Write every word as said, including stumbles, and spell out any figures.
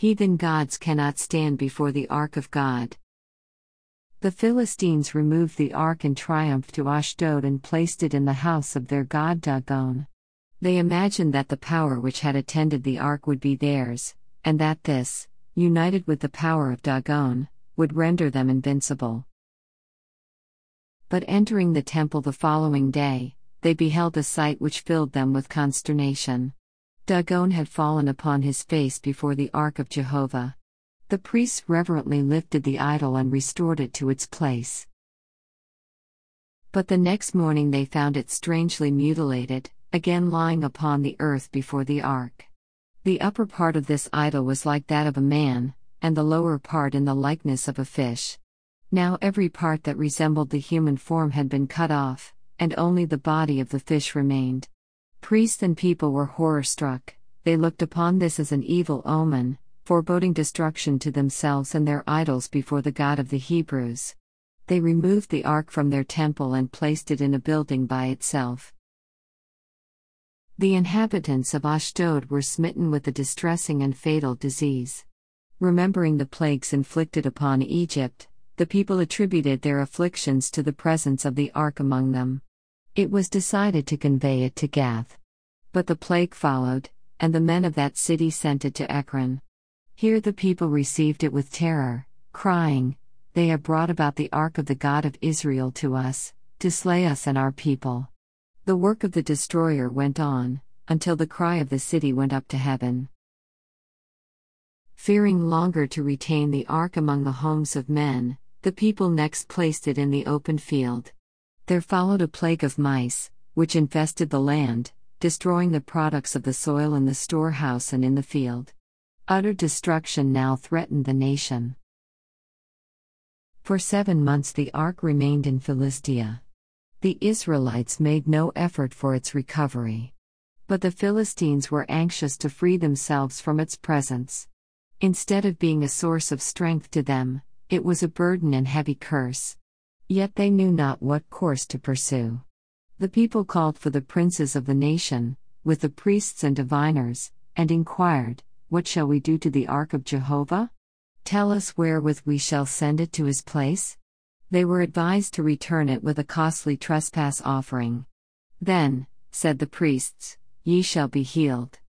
Heathen gods cannot stand before the ark of God. The Philistines removed the ark in triumph to Ashdod and placed it in the house of their god Dagon. They imagined that the power which had attended the ark would be theirs, and that this, united with the power of Dagon, would render them invincible. But entering the temple the following day, they beheld a sight which filled them with consternation. Dagon had fallen upon his face before the ark of Jehovah. The priests reverently lifted the idol and restored it to its place. But the next morning they found it strangely mutilated, again lying upon the earth before the ark. The upper part of this idol was like that of a man, and the lower part in the likeness of a fish. Now every part that resembled the human form had been cut off, and only the body of the fish remained. Priests and people were horror-struck. They looked upon this as an evil omen, foreboding destruction to themselves and their idols before the God of the Hebrews. They removed the ark from their temple and placed it in a building by itself. The inhabitants of Ashdod were smitten with a distressing and fatal disease. Remembering the plagues inflicted upon Egypt, the people attributed their afflictions to the presence of the ark among them. It was decided to convey it to Gath. But the plague followed, and the men of that city sent it to Ekron. Here the people received it with terror, crying, "They have brought about the ark of the God of Israel to us, to slay us and our people." The work of the destroyer went on, until the cry of the city went up to heaven. Fearing longer to retain the ark among the homes of men, the people next placed it in the open field. There followed a plague of mice, which infested the land, destroying the products of the soil in the storehouse and in the field. Utter destruction now threatened the nation. For seven months the ark remained in Philistia. The Israelites made no effort for its recovery. But the Philistines were anxious to free themselves from its presence. Instead of being a source of strength to them, it was a burden and heavy curse. Yet they knew not what course to pursue. The people called for the princes of the nation, with the priests and diviners, and inquired, "What shall we do to the ark of Jehovah? Tell us wherewith we shall send it to his place?" They were advised to return it with a costly trespass offering. "Then," said the priests, "ye shall be healed."